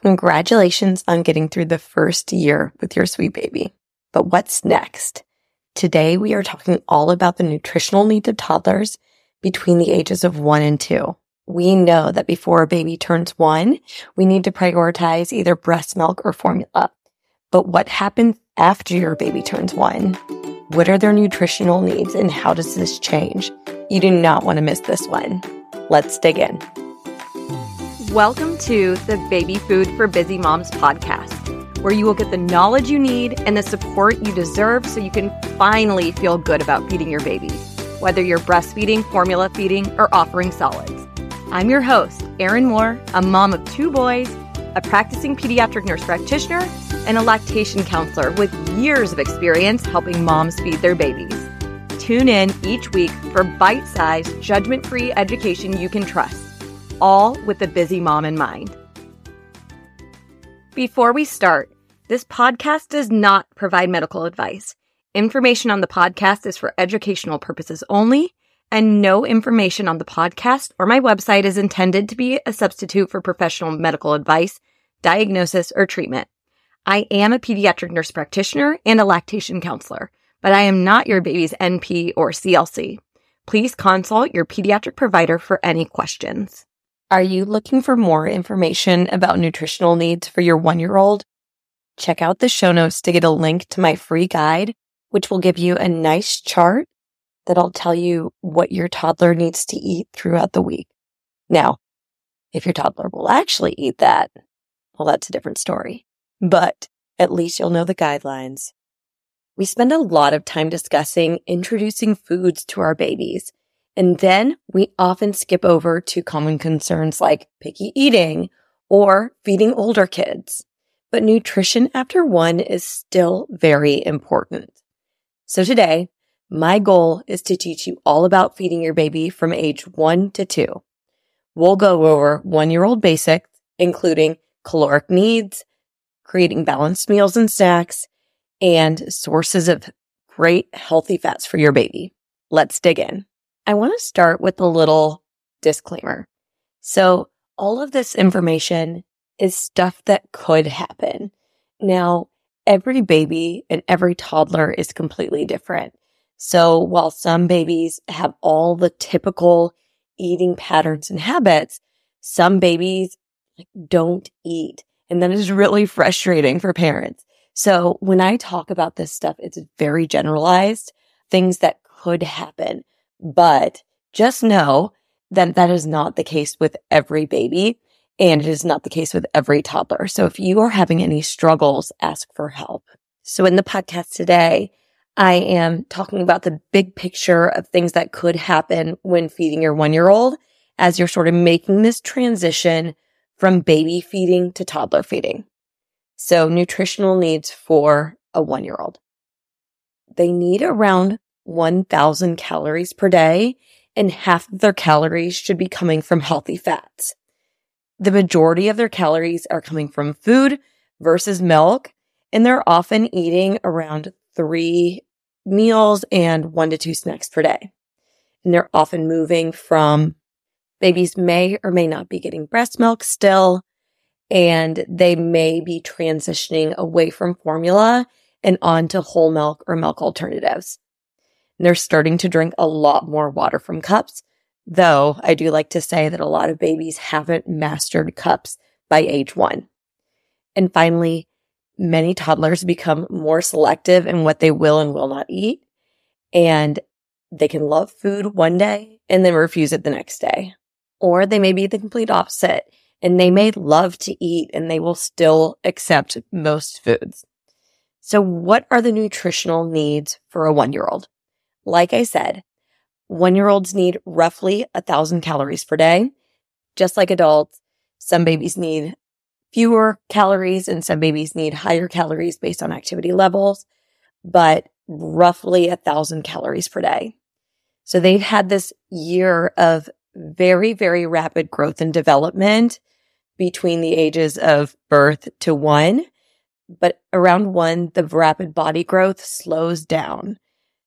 Congratulations on getting through the first year with your sweet baby. But what's next? Today, we are talking all about the nutritional needs of toddlers between the ages of 1 and 2. We know that before a baby turns 1, we need to prioritize either breast milk or formula. But what happens after your baby turns 1? What are their nutritional needs and how does this change? You do not want to miss this one. Let's dig in. Welcome to the Baby Food for Busy Moms podcast, where you will get the knowledge you need and the support you deserve so you can finally feel good about feeding your baby, whether you're breastfeeding, formula feeding, or offering solids. I'm your host, Erin Moore, a mom of 2 boys, a practicing pediatric nurse practitioner, and a lactation counselor with years of experience helping moms feed their babies. Tune in each week for bite-sized, judgment-free education you can trust, all with the busy mom in mind. Before we start, this podcast does not provide medical advice. Information on the podcast is for educational purposes only, and no information on the podcast or my website is intended to be a substitute for professional medical advice, diagnosis, or treatment. I am a pediatric nurse practitioner and a lactation counselor, but I am not your baby's NP or CLC. Please consult your pediatric provider for any questions. Are you looking for more information about nutritional needs for your 1-year-old? Check out the show notes to get a link to my free guide, which will give you a nice chart that'll tell you what your toddler needs to eat throughout the week. Now, if your toddler will actually eat that, well, that's a different story. But at least you'll know the guidelines. We spend a lot of time discussing introducing foods to our babies. And then we often skip over to common concerns like picky eating or feeding older kids. But nutrition after 1 is still very important. So today, my goal is to teach you all about feeding your baby from age 1 to 2. We'll go over 1-year-old basics, including caloric needs, creating balanced meals and snacks, and sources of great healthy fats for your baby. Let's dig in. I want to start with a little disclaimer. So all of this information is stuff that could happen. Now, every baby and every toddler is completely different. So while some babies have all the typical eating patterns and habits, some babies don't eat. And that is really frustrating for parents. So when I talk about this stuff, it's very generalized, things that could happen. But just know that that is not the case with every baby, and it is not the case with every toddler. So if you are having any struggles, ask for help. So in the podcast today, I am talking about the big picture of things that could happen when feeding your 1-year-old as you're sort of making this transition from baby feeding to toddler feeding. So nutritional needs for a 1-year-old. They need around 1,000 calories per day, and half of their calories should be coming from healthy fats. The majority of their calories are coming from food versus milk, and they're often eating around 3 meals and 1 to 2 snacks per day. And they're often moving from babies may or may not be getting breast milk still, and they may be transitioning away from formula and onto whole milk or milk alternatives. And they're starting to drink a lot more water from cups, though I do like to say that a lot of babies haven't mastered cups by age 1. And finally, many toddlers become more selective in what they will and will not eat, and they can love food one day and then refuse it the next day. Or they may be the complete opposite, and they may love to eat and they will still accept most foods. So what are the nutritional needs for a 1-year-old? Like I said, 1-year-olds need roughly 1,000 calories per day. Just like adults, some babies need fewer calories and some babies need higher calories based on activity levels, but roughly 1,000 calories per day. So they've had this year of very, very rapid growth and development between the ages of birth to 1. But around 1, the rapid body growth slows down.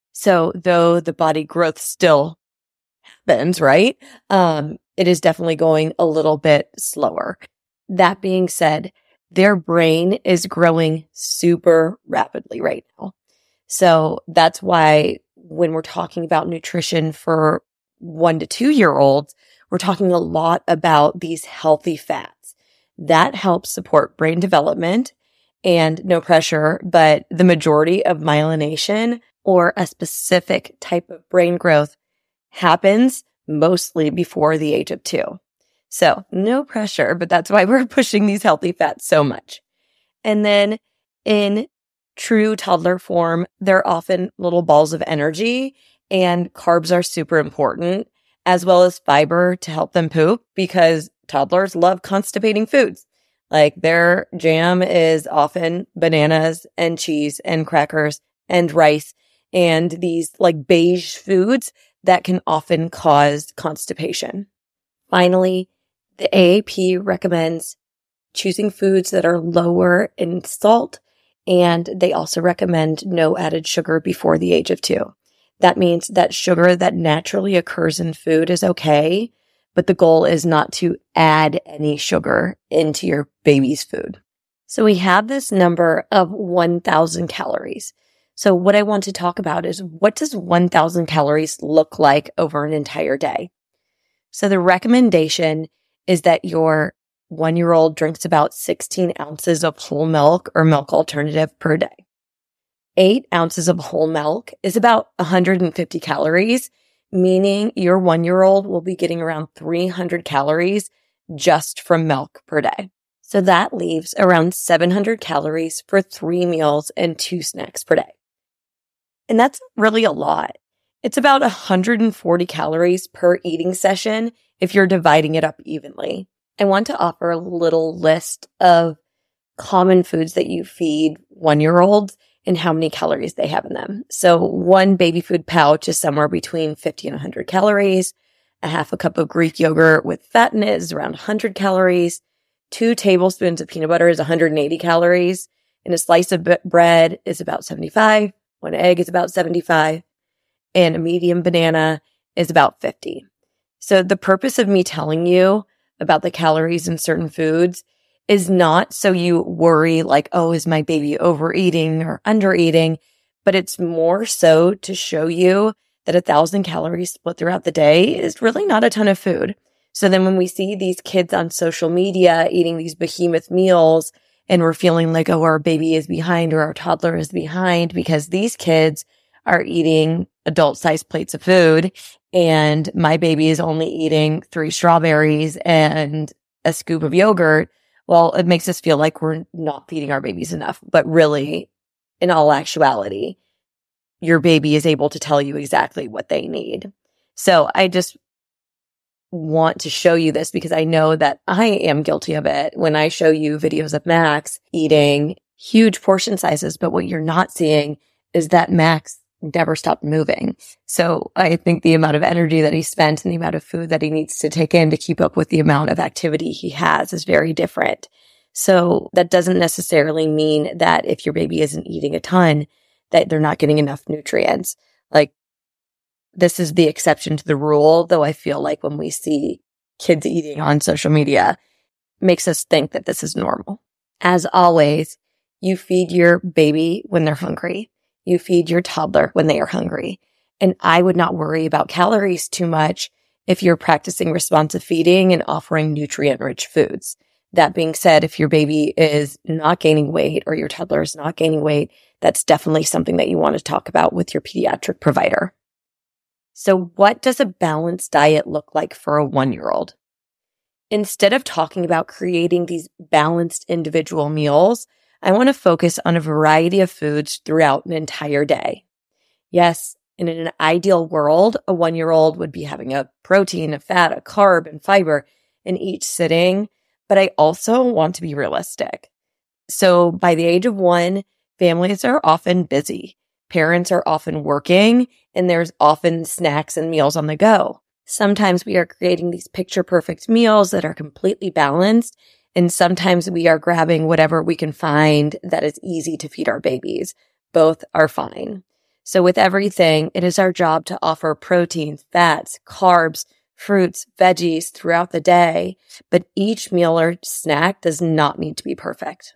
So though the body growth still happens, right? It is definitely going a little bit slower. That being said, their brain is growing super rapidly right now. So that's why when we're talking about nutrition for 1 to 2 year olds, we're talking a lot about these healthy fats that help support brain development and no pressure, but the majority of myelination or a specific type of brain growth happens mostly before the age of 2. So no pressure, but that's why we're pushing these healthy fats so much. And then in true toddler form, they're often little balls of energy, and carbs are super important, as well as fiber to help them poop, because toddlers love constipating foods. Like their jam is often bananas and cheese and crackers and rice and these like beige foods that can often cause constipation. Finally, the AAP recommends choosing foods that are lower in salt, and they also recommend no added sugar before the age of 2. That means that sugar that naturally occurs in food is okay, but the goal is not to add any sugar into your baby's food. So we have this number of 1,000 calories. So what I want to talk about is, what does 1,000 calories look like over an entire day? So the recommendation is that your 1-year-old drinks about 16 ounces of whole milk or milk alternative per day. 8 ounces of whole milk is about 150 calories, meaning your 1-year-old will be getting around 300 calories just from milk per day. So that leaves around 700 calories for 3 meals and 2 snacks per day. And that's really a lot. It's about 140 calories per eating session if you're dividing it up evenly. I want to offer a little list of common foods that you feed 1-year-olds and how many calories they have in them. So one baby food pouch is somewhere between 50 and 100 calories. A half a cup of Greek yogurt with fat in it is around 100 calories. 2 tablespoons of peanut butter is 180 calories. And a slice of bread is about 75. 1 egg is about 75. And a medium banana is about 50. So the purpose of me telling you about the calories in certain foods is not so you worry like, oh, is my baby overeating or undereating? But it's more so to show you that 1,000 calories split throughout the day is really not a ton of food. So then when we see these kids on social media eating these behemoth meals and we're feeling like, oh, our baby is behind or our toddler is behind because these kids are eating adult-sized plates of food and my baby is only eating 3 strawberries and a scoop of yogurt, well, it makes us feel like we're not feeding our babies enough. But really, in all actuality, your baby is able to tell you exactly what they need. So I just want to show you this because I know that I am guilty of it when I show you videos of Max eating huge portion sizes, but what you're not seeing is that Max never stopped moving. So I think the amount of energy that he spent and the amount of food that he needs to take in to keep up with the amount of activity he has is very different. So that doesn't necessarily mean that if your baby isn't eating a ton, that they're not getting enough nutrients. Like, this is the exception to the rule, though I feel like when we see kids eating on social media, it makes us think that this is normal. As always, you feed your baby when they're hungry. You feed your toddler when they are hungry. And I would not worry about calories too much if you're practicing responsive feeding and offering nutrient-rich foods. That being said, if your baby is not gaining weight or your toddler is not gaining weight, that's definitely something that you want to talk about with your pediatric provider. So what does a balanced diet look like for a 1-year-old? Instead of talking about creating these balanced individual meals, I want to focus on a variety of foods throughout an entire day. Yes, in an ideal world, a 1-year-old would be having a protein, a fat, a carb, and fiber in each sitting, but I also want to be realistic. So by the age of 1, families are often busy. Parents are often working, and there's often snacks and meals on the go. Sometimes we are creating these picture-perfect meals that are completely balanced, and sometimes we are grabbing whatever we can find that is easy to feed our babies. Both are fine. So with everything, it is our job to offer proteins, fats, carbs, fruits, veggies throughout the day, but each meal or snack does not need to be perfect.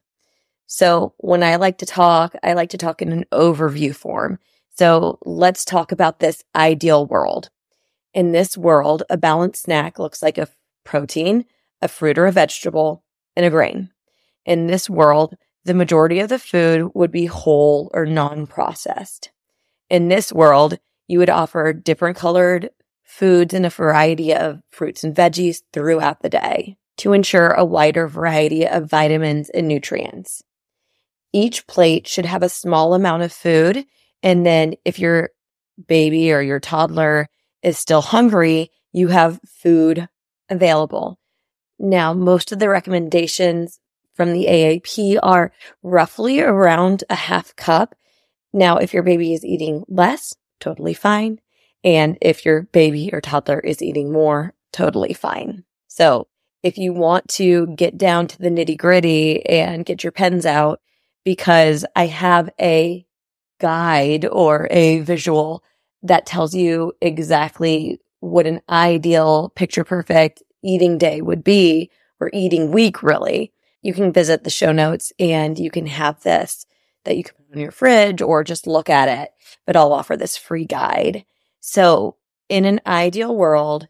So when I like to talk in an overview form. So let's talk about this ideal world. In this world, a balanced snack looks like a protein, a fruit or a vegetable, and a grain. In this world, the majority of the food would be whole or non-processed. In this world, you would offer different colored foods and a variety of fruits and veggies throughout the day to ensure a wider variety of vitamins and nutrients. Each plate should have a small amount of food, and then if your baby or your toddler is still hungry, you have food available. Now, most of the recommendations from the AAP are roughly around a half cup. Now, if your baby is eating less, totally fine. And if your baby or toddler is eating more, totally fine. So if you want to get down to the nitty gritty and get your pens out, because I have a guide or a visual that tells you exactly what an ideal picture perfect eating day would be, or eating week really, you can visit the show notes and you can have this that you can put on your fridge or just look at it, but I'll offer this free guide. So in an ideal world,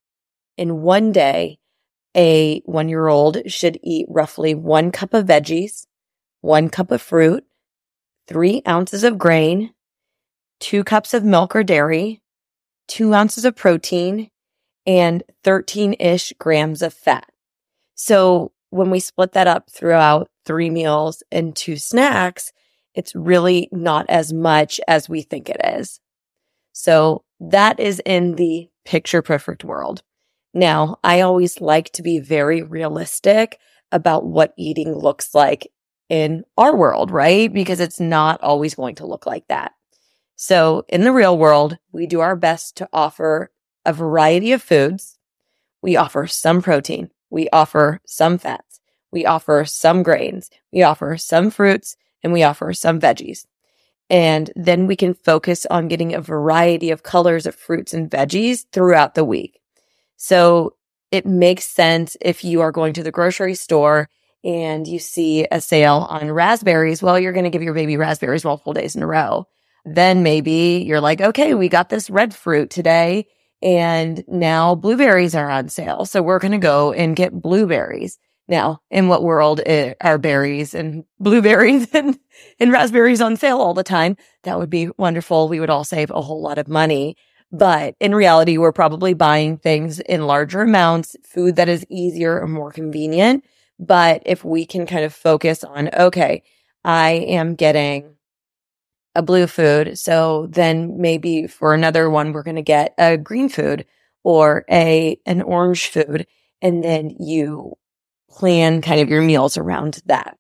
in one day, a 1-year-old should eat roughly 1 cup of veggies, 1 cup of fruit, 3 ounces of grain, 2 cups of milk or dairy, 2 ounces of protein, and 13-ish grams of fat. So when we split that up throughout 3 meals and 2 snacks, it's really not as much as we think it is. So that is in the picture perfect world. Now, I always like to be very realistic about what eating looks like in our world, right? Because it's not always going to look like that. So in the real world, we do our best to offer a variety of foods. We offer some protein. We offer some fats. We offer some grains. We offer some fruits, and we offer some veggies. And then we can focus on getting a variety of colors of fruits and veggies throughout the week. So it makes sense if you are going to the grocery store and you see a sale on raspberries. Well, you're going to give your baby raspberries multiple days in a row. Then maybe you're like, okay, we got this red fruit today and now blueberries are on sale. So we're going to go and get blueberries. Now, in what world are berries and blueberries and raspberries on sale all the time? That would be wonderful. We would all save a whole lot of money. But in reality, we're probably buying things in larger amounts, food that is easier or more convenient. But if we can kind of focus on, okay, I am getting a blue food. So then maybe for another one, we're going to get a green food or an orange food. And then you plan kind of your meals around that.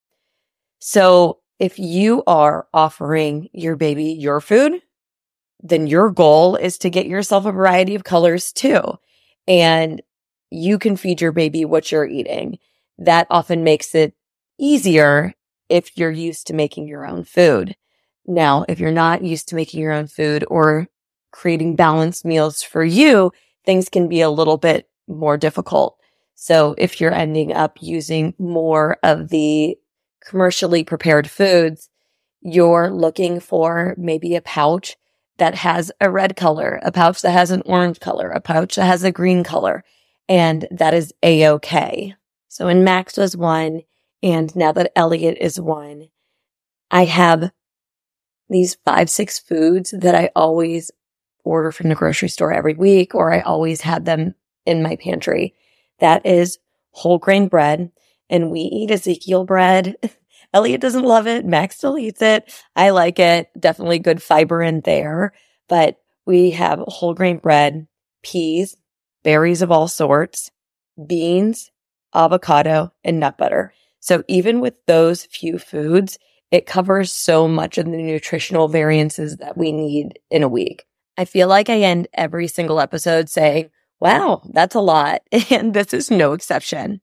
So if you are offering your baby your food, then your goal is to get yourself a variety of colors too. And you can feed your baby what you're eating. That often makes it easier if you're used to making your own food. Now, if you're not used to making your own food or creating balanced meals for you, things can be a little bit more difficult. So if you're ending up using more of the commercially prepared foods, you're looking for maybe a pouch that has a red color, a pouch that has an orange color, a pouch that has a green color, and that is A-okay. So when Max was 1, and now that Elliot is 1, I have these 5-6 foods that I always order from the grocery store every week, or I always have them in my pantry. That is whole grain bread, and we eat Ezekiel bread. Elliot doesn't love it. Max still eats it. I like it. Definitely good fiber in there. But we have whole grain bread, peas, berries of all sorts, beans, avocado, and nut butter. So even with those few foods, it covers so much of the nutritional variances that we need in a week. I feel like I end every single episode saying, wow, that's a lot. And this is no exception.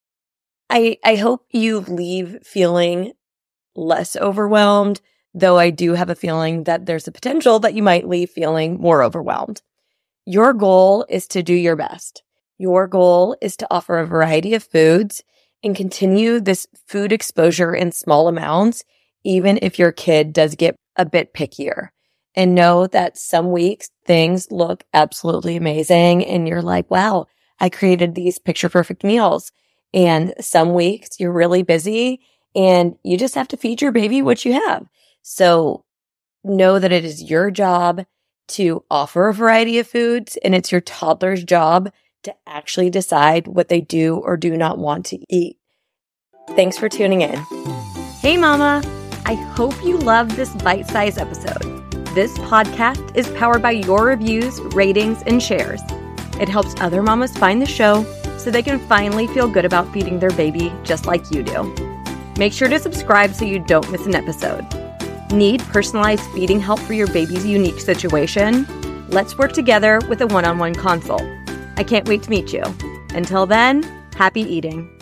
I hope you leave feeling less overwhelmed, though I do have a feeling that there's a potential that you might leave feeling more overwhelmed. Your goal is to do your best. Your goal is to offer a variety of foods and continue this food exposure in small amounts, even if your kid does get a bit pickier. And know that some weeks things look absolutely amazing and you're like, wow, I created these picture perfect meals. And some weeks you're really busy and you just have to feed your baby what you have. So know that it is your job to offer a variety of foods, and it's your toddler's job to actually decide what they do or do not want to eat. Thanks for tuning in. Hey, Mama. I hope you loved this bite-sized episode. This podcast is powered by your reviews, ratings, and shares. It helps other mamas find the show so they can finally feel good about feeding their baby just like you do. Make sure to subscribe so you don't miss an episode. Need personalized feeding help for your baby's unique situation? Let's work together with a one-on-one consult. I can't wait to meet you. Until then, happy eating.